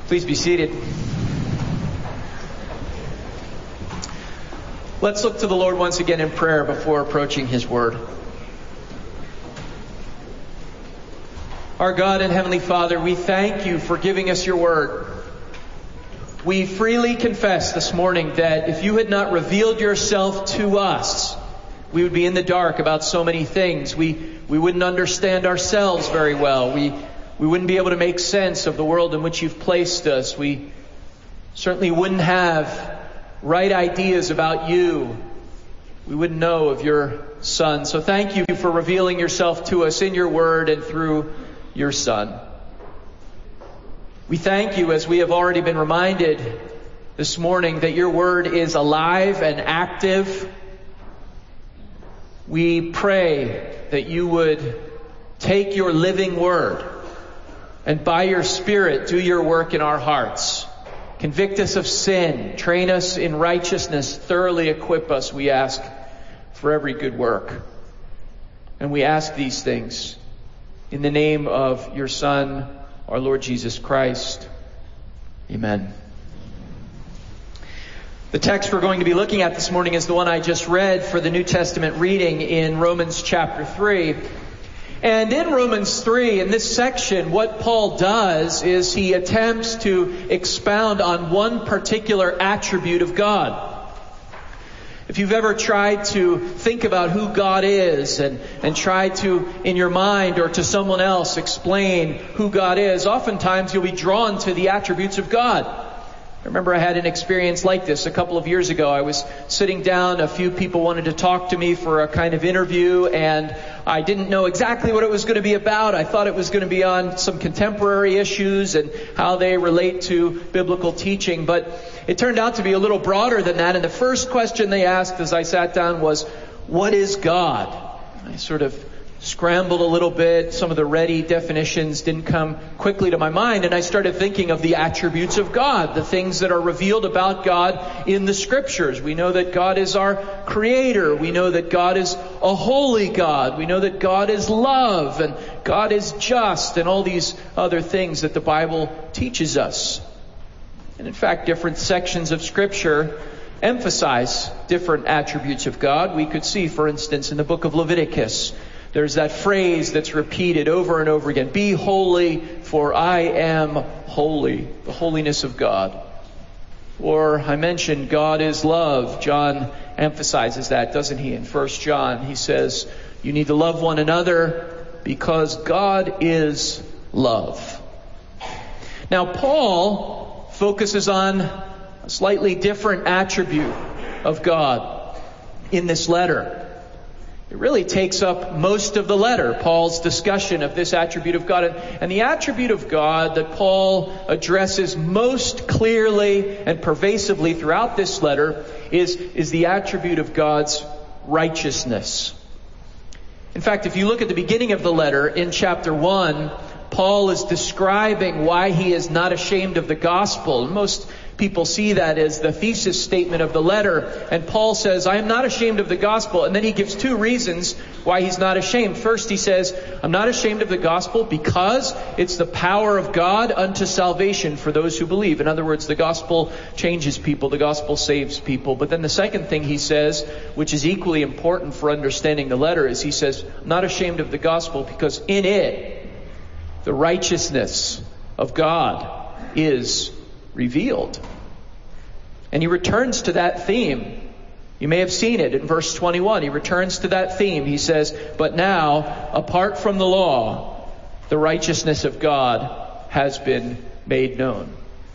Please be seated. Let's look to the Lord once again in prayer before approaching His Word. Our God and Heavenly Father, we thank You for giving us Your Word. We freely confess this morning that if You had not revealed Yourself to us, we would be in the dark about so many things. We wouldn't understand ourselves very well. We wouldn't be able to make sense of the world in which You've placed us. We certainly wouldn't have right ideas about You. We wouldn't know of Your Son. So thank You for revealing Yourself to us in Your Word and through Your Son. We thank You, as we have already been reminded this morning, that Your Word is alive and active. We pray that You would take Your living Word and by Your Spirit do Your work in our hearts. Convict us of sin, train us in righteousness, thoroughly equip us, we ask, for every good work. And we ask these things in the name of Your Son, our Lord Jesus Christ. Amen. The text we're going to be looking at this morning is the one I just read for the New Testament reading in Romans chapter 3. And in Romans 3, in this section, what Paul does is he attempts to expound on one particular attribute of God. If you've ever tried to think about who God is and try to, in your mind or to someone else, explain who God is, oftentimes you'll be drawn to the attributes of God. I remember I had an experience like this a couple of years ago. I was sitting down, a few people wanted to talk to me for a kind of interview, and I didn't know exactly what it was going to be about. I thought it was going to be on some contemporary issues and how they relate to biblical teaching, but it turned out to be a little broader than that. And the first question they asked as I sat down was, "What is God?" I sort of scrambled a little bit. Some of the ready definitions didn't come quickly to my mind, and I started thinking of the attributes of God, the things that are revealed about God in the Scriptures. We know that God is our Creator. We know that God is a holy God. We know that God is love, and God is just, and all these other things that the Bible teaches us. And in fact, different sections of Scripture emphasize different attributes of God. We could see, for instance, in the book of Leviticus, there's that phrase that's repeated over and over again. "Be holy, for I am holy." The holiness of God. Or I mentioned God is love. John emphasizes that, doesn't he? In 1 John, he says, you need to love one another because God is love. Now, Paul focuses on a slightly different attribute of God in this letter. It really takes up most of the letter, Paul's discussion of this attribute of God. And the attribute of God that Paul addresses most clearly and pervasively throughout this letter is the attribute of God's righteousness. In fact, if you look at the beginning of the letter in chapter 1, Paul is describing why he is not ashamed of the gospel. Most people see that as the thesis statement of the letter. And Paul says, I am not ashamed of the gospel. And then he gives two reasons why he's not ashamed. First, he says, I'm not ashamed of the gospel because it's the power of God unto salvation for those who believe. In other words, the gospel changes people. The gospel saves people. But then the second thing he says, which is equally important for understanding the letter, is he says, I'm not ashamed of the gospel because in it, the righteousness of God is revealed. And he returns to that theme. You may have seen it in verse 21. He returns to that theme. He says, but now, apart from the law, the righteousness of God has been made known.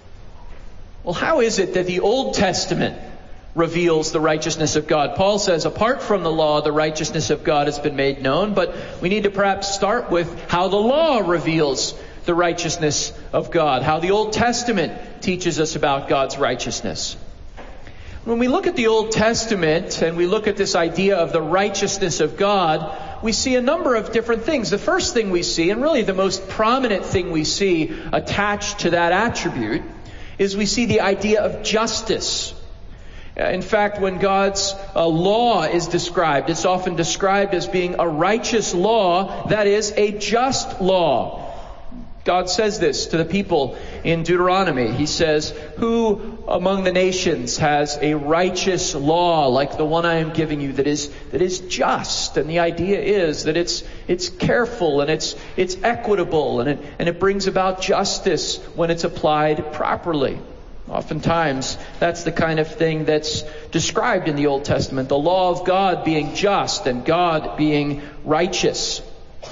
Well, how is it that the Old Testament reveals the righteousness of God? Paul says, apart from the law, the righteousness of God has been made known. But we need to perhaps start with how the law reveals the righteousness of God, how the Old Testament teaches us about God's righteousness. When we look at the Old Testament and we look at this idea of the righteousness of God, we see a number of different things. The first thing we see, and really the most prominent thing we see attached to that attribute, is we see the idea of justice. In fact, when God's law is described, it's often described as being a righteous law, that is, a just law. God says this to the people in Deuteronomy. He says, "Who among the nations has a righteous law like the one I am giving you that is just?" And the idea is that it's careful and it's equitable and it brings about justice when it's applied properly. Oftentimes, that's the kind of thing that's described in the Old Testament, the law of God being just and God being righteous.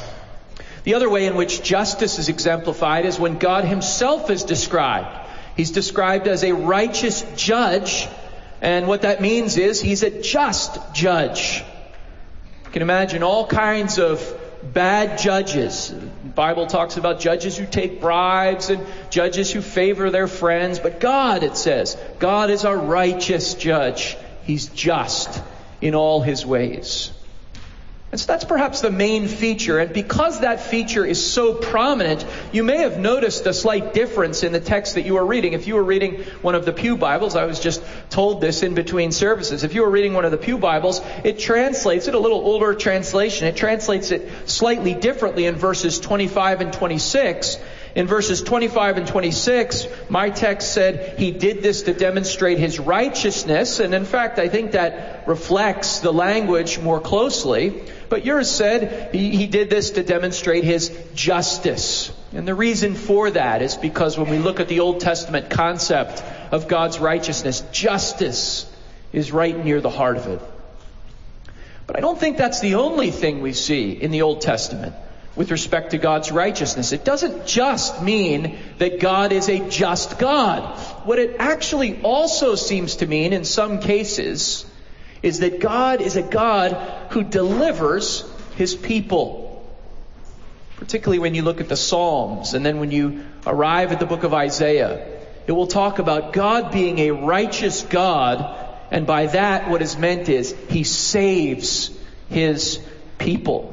The other way in which justice is exemplified is when God himself is described. He's described as a righteous judge, and what that means is he's a just judge. You can imagine all kinds of bad judges. The Bible talks about judges who take bribes and judges who favor their friends. But God, it says, God is a righteous judge. He's just in all his ways. And so that's perhaps the main feature. And because that feature is so prominent, you may have noticed a slight difference in the text that you are reading. If you were reading one of the Pew Bibles, I was just told this in between services. If you were reading one of the Pew Bibles, it translates it, a little older translation, it translates it slightly differently in verses 25 and 26. In verses 25 and 26, my text said he did this to demonstrate his righteousness. And in fact, I think that reflects the language more closely. But yours said he did this to demonstrate his justice. And the reason for that is because when we look at the Old Testament concept of God's righteousness, justice is right near the heart of it. But I don't think that's the only thing we see in the Old Testament with respect to God's righteousness. It doesn't just mean that God is a just God. What it actually also seems to mean in some cases is that God is a God who delivers his people. Particularly when you look at the Psalms, and then when you arrive at the book of Isaiah, it will talk about God being a righteous God, and by that what is meant is he saves his people.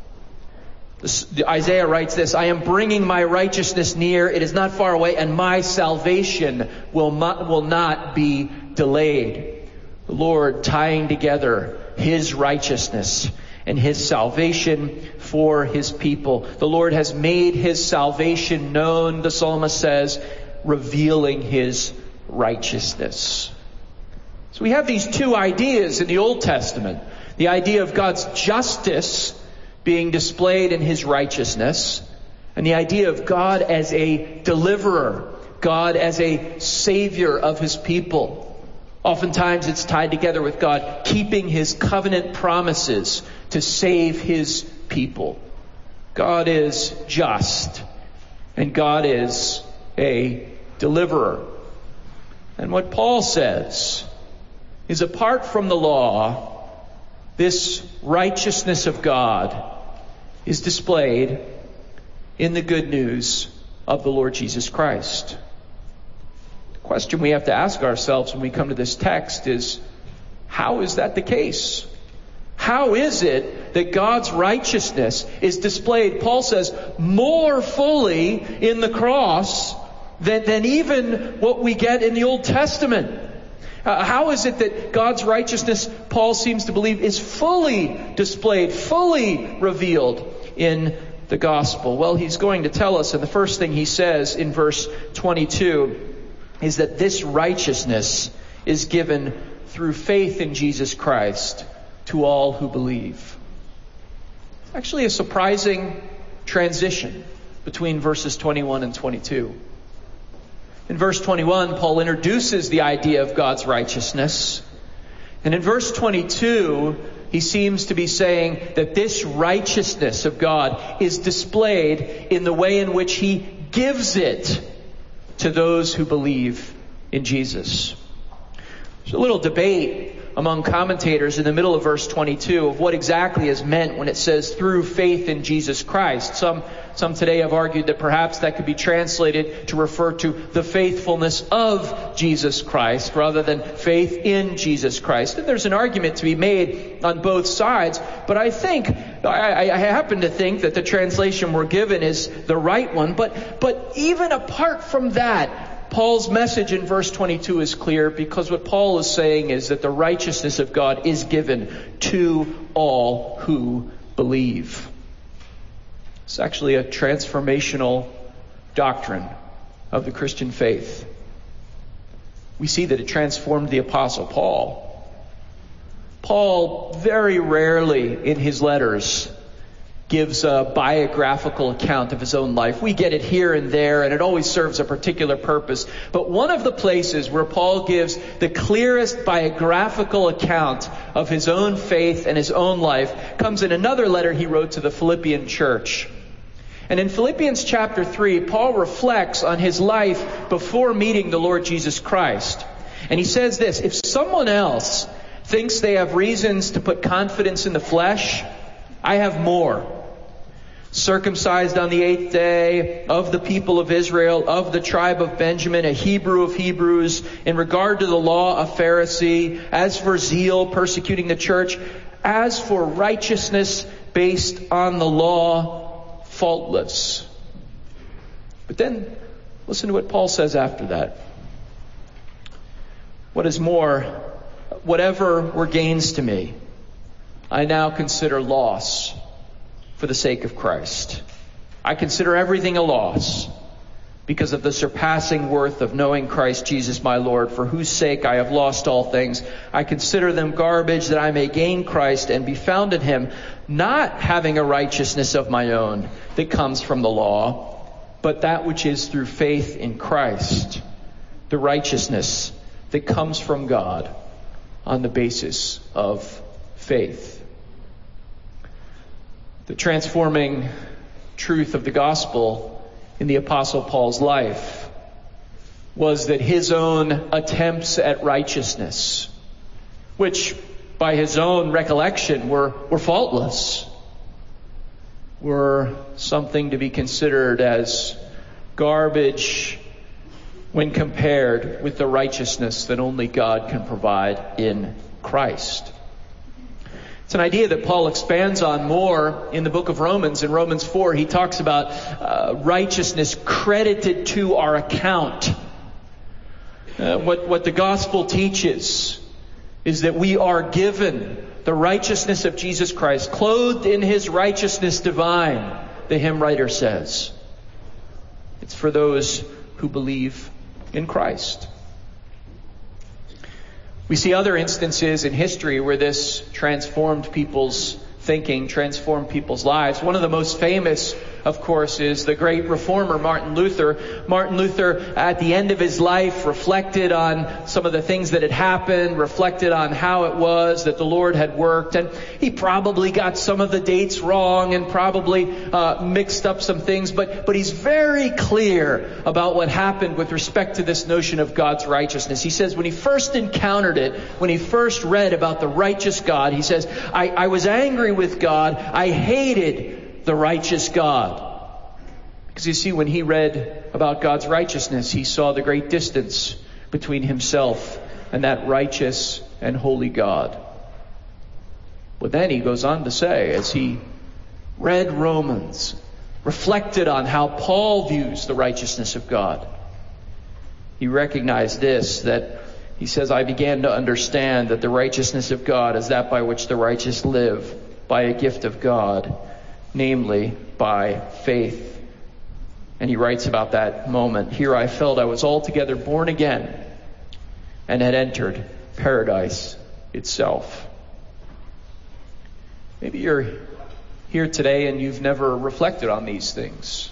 Isaiah writes this, "I am bringing my righteousness near. It is not far away, and my salvation will not be delayed." The Lord tying together his righteousness and his salvation for his people. The Lord has made his salvation known, the psalmist says, revealing his righteousness. So we have these two ideas in the Old Testament. The idea of God's justice being displayed in his righteousness, and the idea of God as a deliverer, God as a savior of his people. Oftentimes it's tied together with God keeping his covenant promises to save his people. God is just, and God is a deliverer. And what Paul says is, apart from the law, this righteousness of God is displayed in the good news of the Lord Jesus Christ. The question we have to ask ourselves when we come to this text is, how is that the case? How is it that God's righteousness is displayed, Paul says, more fully in the cross than even what we get in the Old Testament? How is it that God's righteousness, Paul seems to believe, is fully displayed, fully revealed in the gospel? Well, he's going to tell us, and the first thing he says in verse 22 is that this righteousness is given through faith in Jesus Christ to all who believe. It's actually a surprising transition between verses 21 and 22. In verse 21, Paul introduces the idea of God's righteousness. And in verse 22, he seems to be saying that this righteousness of God is displayed in the way in which he gives it to those who believe in Jesus. There's a little debate among commentators in the middle of verse 22 of what exactly is meant when it says through faith in Jesus Christ. Some today have argued that perhaps that could be translated to refer to the faithfulness of Jesus Christ rather than faith in Jesus Christ. And there's an argument to be made on both sides, but I happen to think that the translation we're given is the right one. But even apart from that, Paul's message in verse 22 is clear, because what Paul is saying is that the righteousness of God is given to all who believe. It's actually a transformational doctrine of the Christian faith. We see that it transformed the Apostle Paul. Paul very rarely in his letters gives a biographical account of his own life. We get it here and there, and it always serves a particular purpose. But one of the places where Paul gives the clearest biographical account of his own faith and his own life comes in another letter he wrote to the Philippian church. And in Philippians chapter 3, Paul reflects on his life before meeting the Lord Jesus Christ. And he says this: if someone else thinks they have reasons to put confidence in the flesh, I have more. Circumcised on the 8th day, of the people of Israel, of the tribe of Benjamin, a Hebrew of Hebrews, in regard to the law, a Pharisee, as for zeal, persecuting the church, as for righteousness based on the law, faultless. But then, listen to what Paul says after that. What is more, whatever were gains to me, I now consider loss for the sake of Christ. I consider everything a loss because of the surpassing worth of knowing Christ Jesus my Lord, for whose sake I have lost all things. I consider them garbage that I may gain Christ and be found in him, not having a righteousness of my own that comes from the law, but that which is through faith in Christ, the righteousness that comes from God on the basis of faith. The transforming truth of the gospel in the Apostle Paul's life was that his own attempts at righteousness, which by his own recollection were faultless, were something to be considered as garbage when compared with the righteousness that only God can provide in Christ. It's an idea that Paul expands on more in the book of Romans. In Romans 4, he talks about righteousness credited to our account. What the gospel teaches is that we are given the righteousness of Jesus Christ, clothed in his righteousness divine, the hymn writer says. It's for those who believe in Christ. We see other instances in history where this transformed people's thinking, transformed people's lives. One of the most famous, of course, is the great reformer Martin Luther. Martin Luther, at the end of his life, reflected on some of the things that had happened, reflected on how it was that the Lord had worked. And he probably got some of the dates wrong and probably mixed up some things. But he's very clear about what happened with respect to this notion of God's righteousness. He says when he first encountered it, when he first read about the righteous God, he says, I was angry with God. I hated the righteous God. Because you see, when he read about God's righteousness, he saw the great distance between himself and that righteous and holy God. But then he goes on to say, as he read Romans, reflected on how Paul views the righteousness of God, he recognized this, that he says, I began to understand that the righteousness of God is that by which the righteous live by a gift of God, namely by faith. And he writes about that moment. Here I felt I was altogether born again and had entered paradise itself. Maybe you're here today and you've never reflected on these things.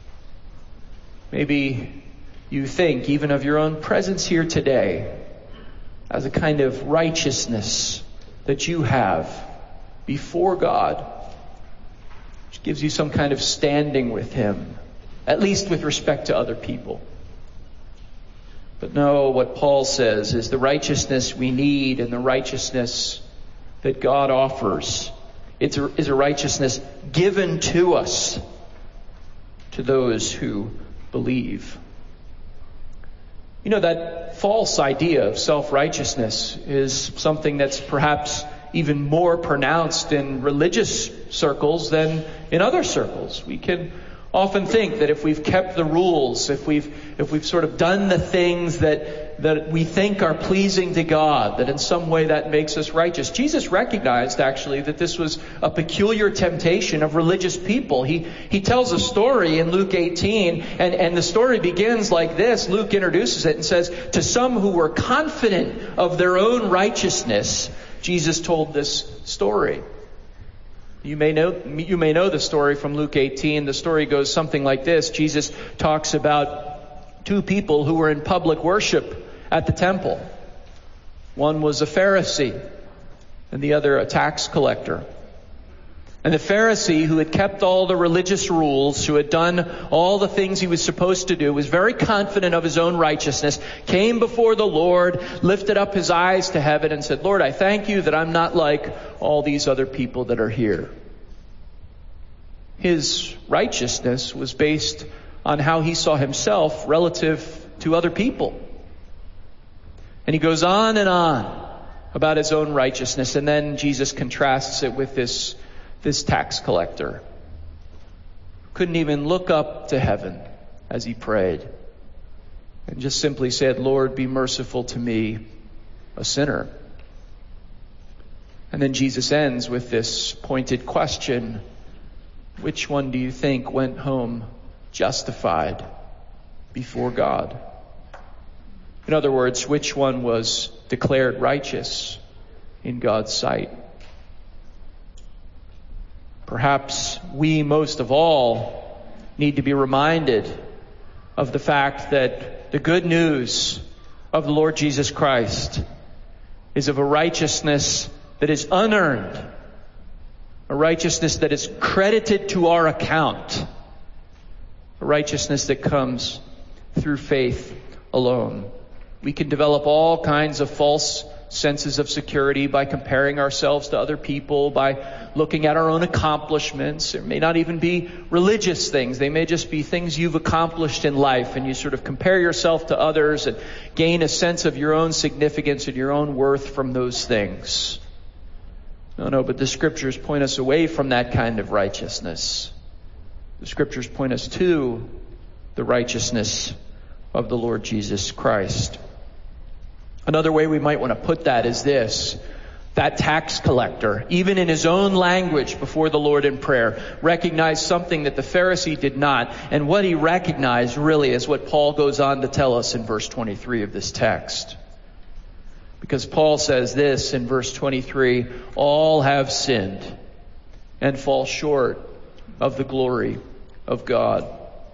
Maybe you think even of your own presence here today as a kind of righteousness that you have before God, which gives you some kind of standing with him, at least with respect to other people. But no, what Paul says is the righteousness we need and the righteousness that God offers is a righteousness given to us, to those who believe. You know, that false idea of self-righteousness is something that's perhaps even more pronounced in religious circles than in other circles. We can often think that if we've kept the rules, if we've sort of done the things that we think are pleasing to God, that in some way that makes us righteous. Jesus recognized actually that this was a peculiar temptation of religious people. He tells a story in Luke 18, and the story begins like this. Luke introduces it and says, to some who were confident of their own righteousness, Jesus told this story. You may know the story from Luke 18. The story goes something like this. Jesus talks about two people who were in public worship at the temple. One was a Pharisee and the other a tax collector. And the Pharisee, who had kept all the religious rules, who had done all the things he was supposed to do, was very confident of his own righteousness, came before the Lord, lifted up his eyes to heaven and said, Lord, I thank you that I'm not like all these other people that are here. His righteousness was based on how he saw himself relative to other people. And he goes on and on about his own righteousness. And then Jesus contrasts it with this tax collector. Couldn't even look up to heaven as he prayed. And just simply said, Lord, be merciful to me, a sinner. And then Jesus ends with this pointed question. Which one do you think went home justified before God? In other words, which one was declared righteous in God's sight? Perhaps we most of all need to be reminded of the fact that the good news of the Lord Jesus Christ is of a righteousness that is unearned, a righteousness that is credited to our account, a righteousness that comes through faith alone. We can develop all kinds of false senses of security by comparing ourselves to other people, by looking at our own accomplishments. It may not even be religious things. They may just be things you've accomplished in life, and you sort of compare yourself to others and gain a sense of your own significance and your own worth from those things. No, but the Scriptures point us away from that kind of righteousness. The Scriptures point us to the righteousness of the Lord Jesus Christ. Another way we might want to put that is this. That tax collector, even in his own language before the Lord in prayer, recognized something that the Pharisee did not. And what he recognized really is what Paul goes on to tell us in verse 23 of this text. Because Paul says this in verse 23, all have sinned and fall short of the glory of God.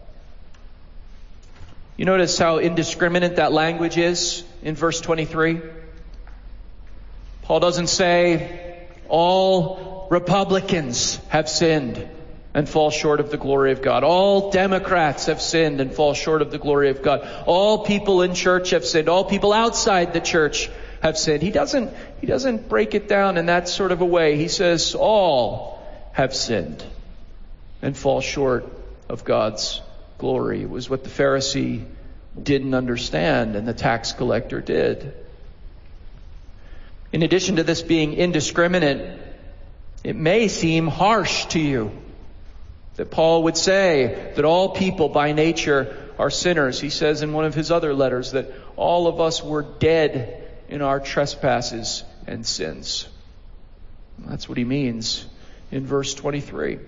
You notice how indiscriminate that language is in verse 23? Paul doesn't say all Republicans have sinned and fall short of the glory of God. All Democrats have sinned and fall short of the glory of God. All people in church have sinned. All people outside the church have sinned. He doesn't break it down in that sort of a way. He says all have sinned and fall short of God's glory. It was what the Pharisee didn't understand and the tax collector did. In addition to this being indiscriminate, it may seem harsh to you that Paul would say that all people by nature are sinners. He says in one of his other letters that all of us were dead in our trespasses and sins. That's what he means in verse 23.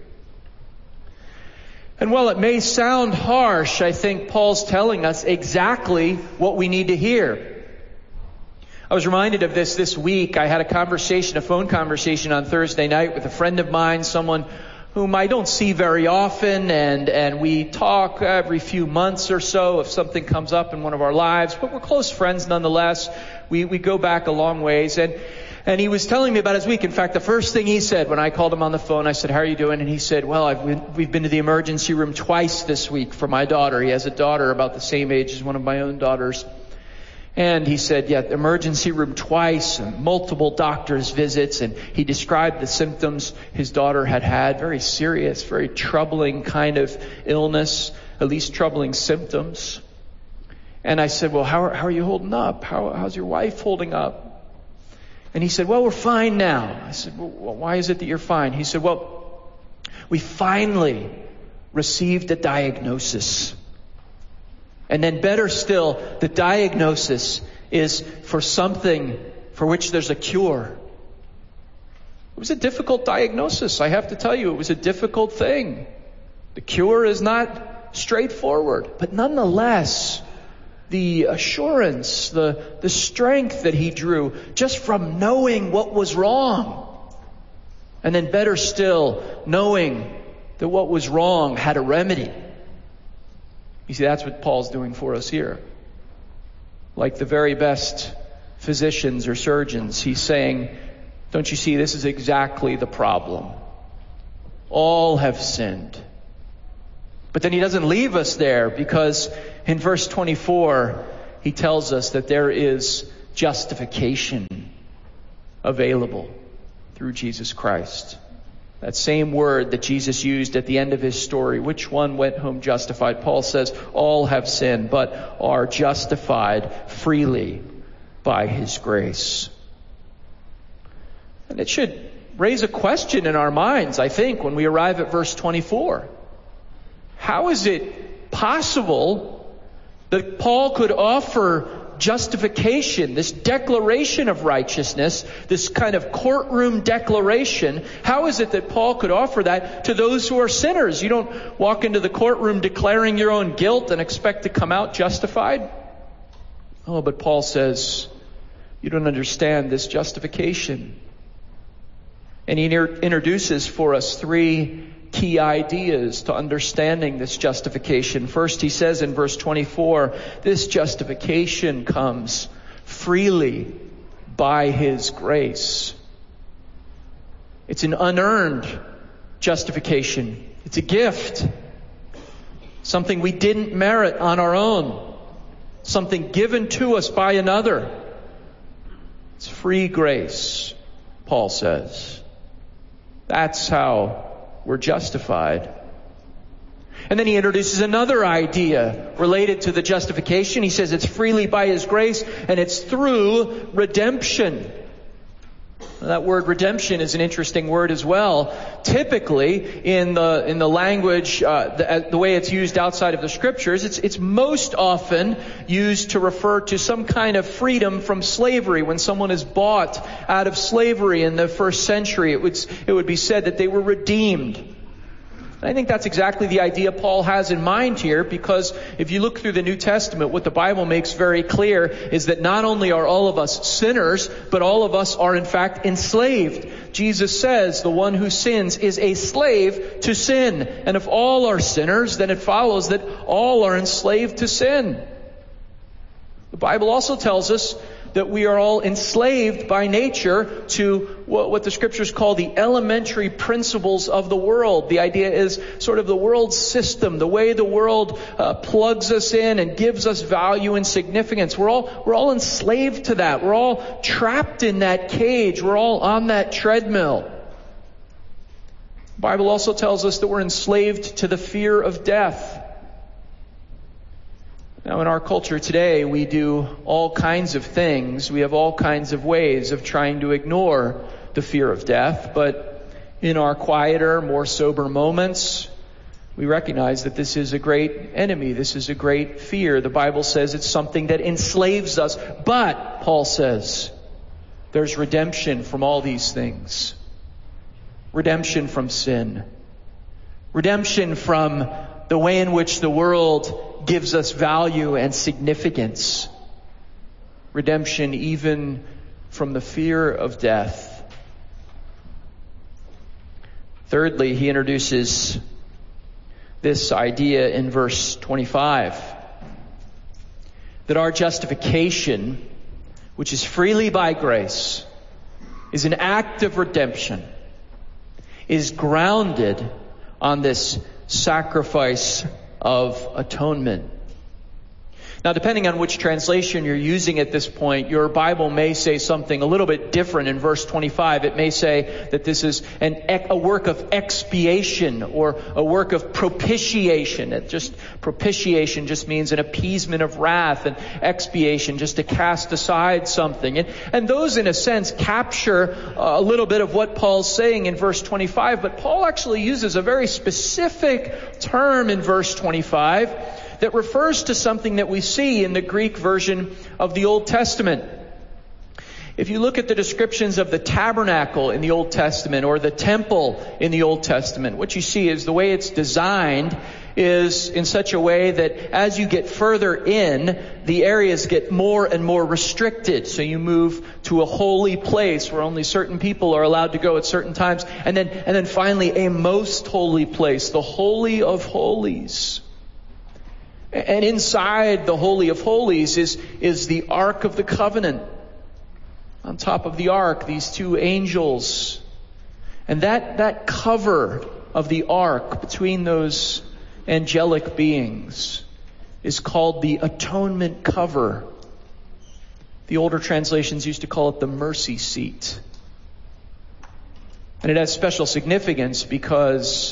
And while it may sound harsh, I think Paul's telling us exactly what we need to hear. I was reminded of this week. I had a phone conversation on Thursday night with a friend of mine, someone whom I don't see very often, and we talk every few months or so if something comes up in one of our lives, but we're close friends nonetheless. We go back a long ways, and he was telling me about his week. In fact, the first thing he said when I called him on the phone, I said, how are you doing? And he said, well, we've been to the emergency room twice this week for my daughter. He has a daughter about the same age as one of my own daughters. And he said, yeah, emergency room twice and multiple doctor's visits. And he described the symptoms his daughter had, very serious, very troubling kind of illness, at least troubling symptoms. And I said, well, how are you holding up? How's your wife holding up? And he said, well, we're fine now. I said, well, why is it that you're fine? He said, well, we finally received a diagnosis. And then better still, the diagnosis is for something for which there's a cure. It was a difficult diagnosis. I have to tell you, it was a difficult thing. The cure is not straightforward, but nonetheless, the assurance, the strength that he drew just from knowing what was wrong. And then better still, knowing that what was wrong had a remedy. You see, that's what Paul's doing for us here. Like the very best physicians or surgeons, he's saying, don't you see, this is exactly the problem. All have sinned. But then he doesn't leave us there, because in verse 24, he tells us that there is justification available through Jesus Christ. That same word that Jesus used at the end of his story. Which one went home justified? Paul says, all have sinned, but are justified freely by his grace. And it should raise a question in our minds, I think, when we arrive at verse 24. How is it possible that Paul could offer justification, this declaration of righteousness, this kind of courtroom declaration? How is it that Paul could offer that to those who are sinners? You don't walk into the courtroom declaring your own guilt and expect to come out justified. Oh, but Paul says, you don't understand this justification. And he introduces for us three key ideas to understanding this justification. First, he says in verse 24, this justification comes freely by his grace. It's an unearned justification. It's a gift. Something we didn't merit on our own. Something given to us by another. It's free grace, Paul says. That's how we're justified. And then he introduces another idea related to the justification. He says it's freely by his grace, and it's through redemption. That word redemption is an interesting word as well. Typically, in the language, the way it's used outside of the scriptures, it's most often used to refer to some kind of freedom from slavery. When someone is bought out of slavery in the first century, it would be said that they were redeemed. I think that's exactly the idea Paul has in mind here, because if you look through the New Testament, what the Bible makes very clear is that not only are all of us sinners, but all of us are in fact enslaved. Jesus says the one who sins is a slave to sin. And if all are sinners, then it follows that all are enslaved to sin. The Bible also tells us that we are all enslaved by nature to what the scriptures call the elementary principles of the world. The idea is sort of the world system, the way the world plugs us in and gives us value and significance. We're all enslaved to that. We're all trapped in that cage. We're all on that treadmill. The Bible also tells us that we're enslaved to the fear of death. Now, in our culture today, we do all kinds of things. We have all kinds of ways of trying to ignore the fear of death. But in our quieter, more sober moments, we recognize that this is a great enemy. This is a great fear. The Bible says it's something that enslaves us. But, Paul says, there's redemption from all these things. Redemption from sin. Redemption from the way in which the world gives us value and significance. Redemption even from the fear of death. Thirdly, he introduces this idea in verse 25. That our justification, which is freely by grace, is an act of redemption, is grounded on this sacrifice of atonement. Now, depending on which translation you're using at this point, your Bible may say something a little bit different in verse 25. It may say that this is a work of expiation or a work of propitiation. Propitiation just means an appeasement of wrath, and expiation just to cast aside something. And those, in a sense, capture a little bit of what Paul's saying in verse 25. But Paul actually uses a very specific term in verse 25 that refers to something that we see in the Greek version of the Old Testament. If you look at the descriptions of the tabernacle in the Old Testament or the temple in the Old Testament, what you see is the way it's designed is in such a way that as you get further in, the areas get more and more restricted. So you move to a holy place where only certain people are allowed to go at certain times. And then finally a most holy place, the Holy of Holies. And inside the Holy of Holies is the Ark of the Covenant. On top of the Ark, these two angels. And that cover of the Ark between those angelic beings is called the atonement cover. The older translations used to call it the mercy seat. And it has special significance because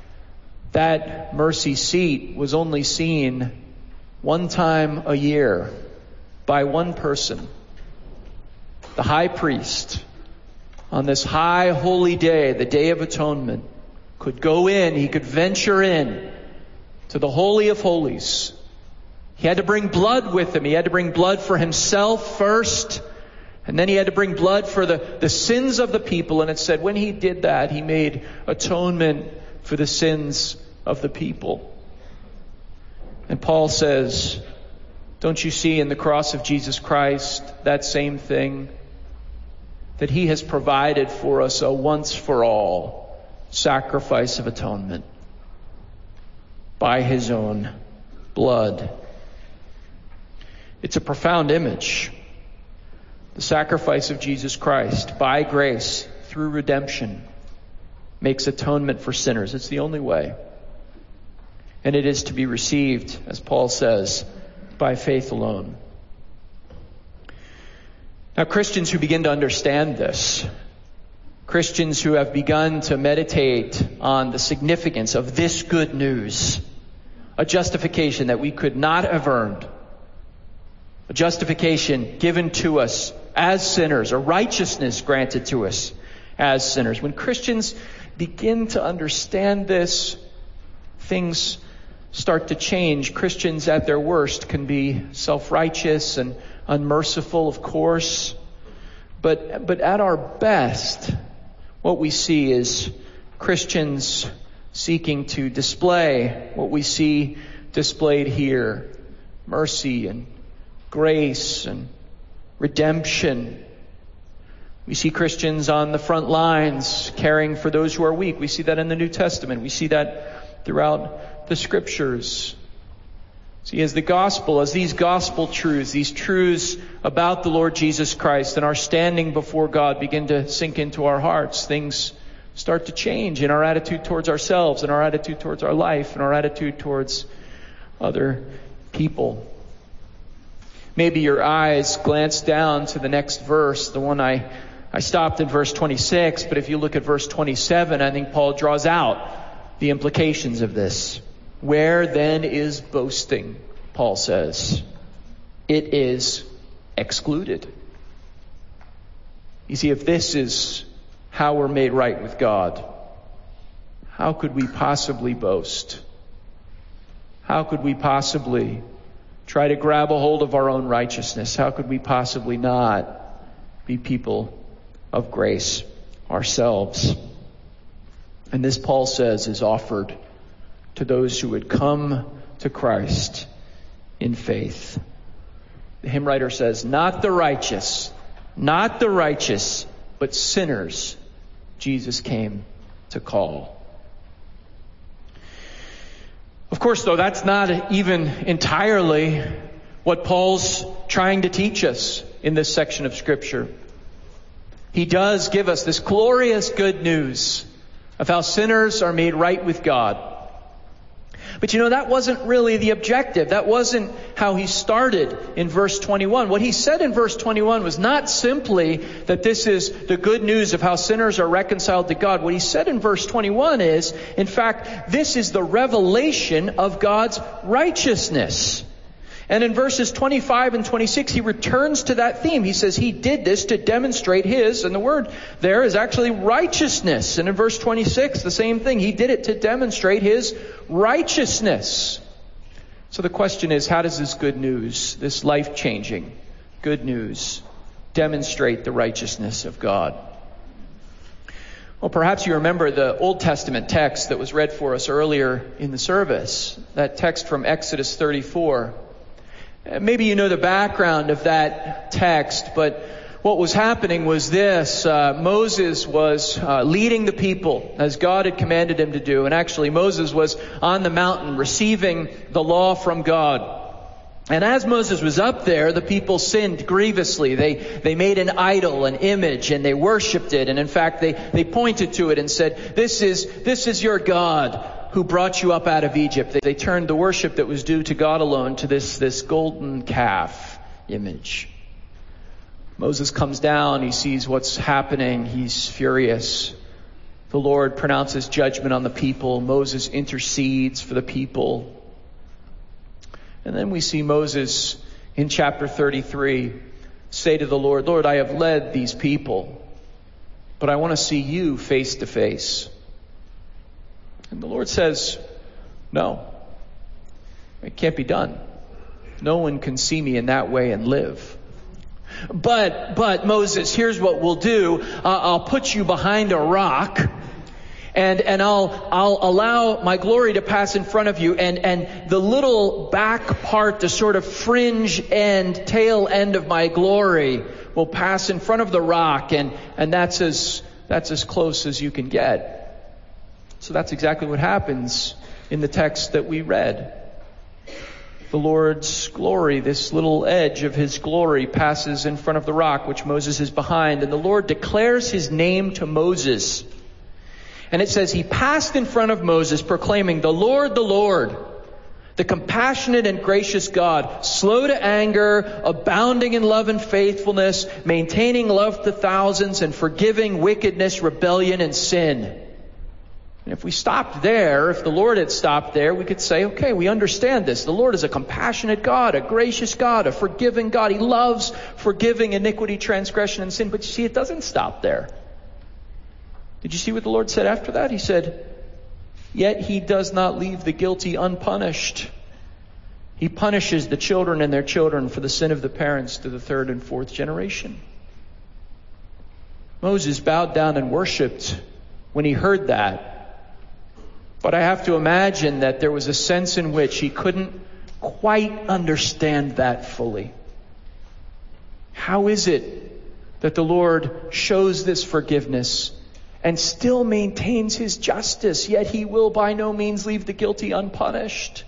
that mercy seat was only seen one time a year by one person, the high priest. On this high holy day, the Day of Atonement, could go in, he could venture in to the Holy of Holies. He had to bring blood with him. He had to bring blood for himself first, and then he had to bring blood for the sins of the people. And it said when he did that, he made atonement for the sins of the people. And Paul says, don't you see in the cross of Jesus Christ that same thing? That he has provided for us a once for all sacrifice of atonement by his own blood. It's a profound image. The sacrifice of Jesus Christ by grace through redemption makes atonement for sinners. It's the only way. And it is to be received, as Paul says, by faith alone. Now, Christians who begin to understand this, Christians who have begun to meditate on the significance of this good news, a justification that we could not have earned, a justification given to us as sinners, a righteousness granted to us as sinners. When Christians begin to understand this, things start to change. Christians at their worst can be self-righteous and unmerciful, of course. But at our best, what we see is Christians seeking to display what we see displayed here. Mercy and grace and redemption. We see Christians on the front lines caring for those who are weak. We see that in the New Testament. We see that throughout the Scriptures. See, as these gospel truths, these truths about the Lord Jesus Christ and our standing before God begin to sink into our hearts, things start to change in our attitude towards ourselves, and our attitude towards our life, and our attitude towards other people. Maybe your eyes glance down to the next verse, the one I stopped in verse 26, but if you look at verse 27, I think Paul draws out the implications of this. Where then is boasting? Paul says. It is excluded. You see, if this is how we're made right with God, how could we possibly boast? How could we possibly try to grab a hold of our own righteousness? How could we possibly not be people of grace ourselves? And this, Paul says, is offered to those who would come to Christ in faith. The hymn writer says, not the righteous, but sinners Jesus came to call. Of course, though, that's not even entirely what Paul's trying to teach us in this section of Scripture. He does give us this glorious good news of how sinners are made right with God. But that wasn't really the objective. That wasn't how he started in verse 21. What he said in verse 21 was not simply that this is the good news of how sinners are reconciled to God. What he said in verse 21 is, in fact, this is the revelation of God's righteousness. And in verses 25 and 26, he returns to that theme. He says he did this to demonstrate his, and the word there is actually righteousness. And in verse 26, the same thing. He did it to demonstrate his righteousness. So the question is, how does this good news, this life-changing good news, demonstrate the righteousness of God? Well, perhaps you remember the Old Testament text that was read for us earlier in the service. That text from Exodus 34. Maybe you know the background of that text, but what was happening was this. Moses was leading the people as God had commanded him to do. And actually Moses was on the mountain receiving the law from God. And as Moses was up there, the people sinned grievously. They made an idol, an image, and they worshipped it. And in fact, they pointed to it and said, this is your God who brought you up out of Egypt. They turned the worship that was due to God alone to this golden calf image. Moses comes down. He sees what's happening. He's furious. The Lord pronounces judgment on the people. Moses intercedes for the people. And then we see Moses in chapter 33 say to the Lord, Lord, I have led these people, but I want to see you face to face. And the Lord says, no, it can't be done. No one can see me in that way and live. But Moses, here's what we'll do. I'll put you behind a rock and I'll allow my glory to pass in front of you, and the little back part, the sort of fringe end, tail end of my glory will pass in front of the rock, and that's as close as you can get. So that's exactly what happens in the text that we read. The Lord's glory, this little edge of his glory, passes in front of the rock which Moses is behind, and the Lord declares his name to Moses. And it says, he passed in front of Moses proclaiming, the Lord, the compassionate and gracious God, slow to anger, abounding in love and faithfulness, maintaining love to thousands, and forgiving wickedness, rebellion, and sin. And if we stopped there, if the Lord had stopped there, we could say, okay, we understand this. The Lord is a compassionate God, a gracious God, a forgiving God. He loves forgiving iniquity, transgression, and sin. But you see, it doesn't stop there. Did you see what the Lord said after that? He said, yet he does not leave the guilty unpunished. He punishes the children and their children for the sin of the parents to the third and fourth generation. Moses bowed down and worshipped when he heard that. But I have to imagine that there was a sense in which he couldn't quite understand that fully. How is it that the Lord shows this forgiveness and still maintains his justice, yet he will by no means leave the guilty unpunished?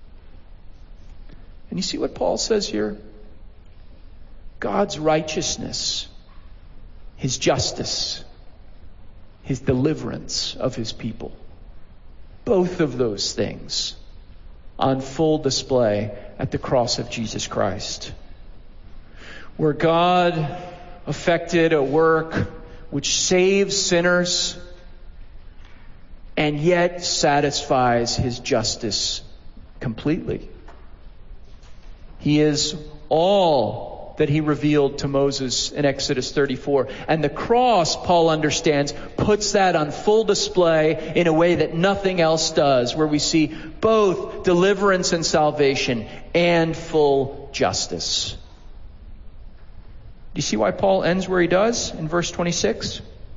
And you see what Paul says here? God's righteousness, his justice, his deliverance of his people. Both of those things on full display at the cross of Jesus Christ. Where God effected a work which saves sinners and yet satisfies his justice completely. He is all that he revealed to Moses in Exodus 34. And the cross, Paul understands, puts that on full display in a way that nothing else does, where we see both deliverance and salvation and full justice. Do you see why Paul ends where he does in verse 26?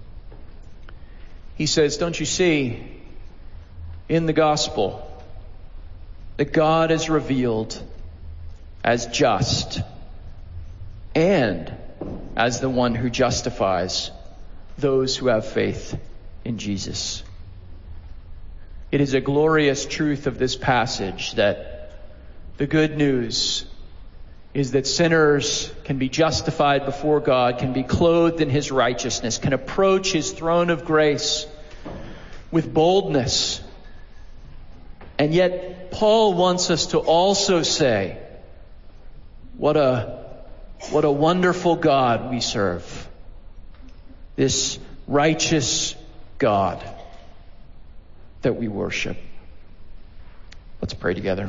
He says, don't you see in the gospel that God is revealed as just and as the one who justifies those who have faith in Jesus. It is a glorious truth of this passage that the good news is that sinners can be justified before God, can be clothed in his righteousness, can approach his throne of grace with boldness, And yet Paul wants us to also say, what a wonderful God we serve. This righteous God that we worship. Let's pray together.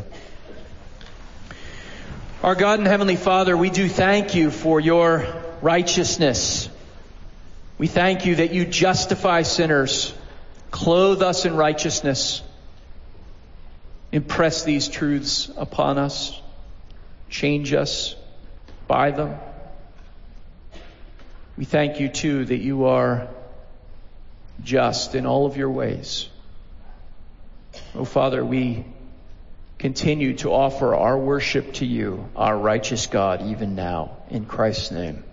Our God and Heavenly Father, we do thank you for your righteousness. We thank you that you justify sinners, clothe us in righteousness. Impress these truths upon us. Change us by them. We thank you too that you are just in all of your ways. Oh Father, we continue to offer our worship to you, our righteous God, even now, in Christ's name.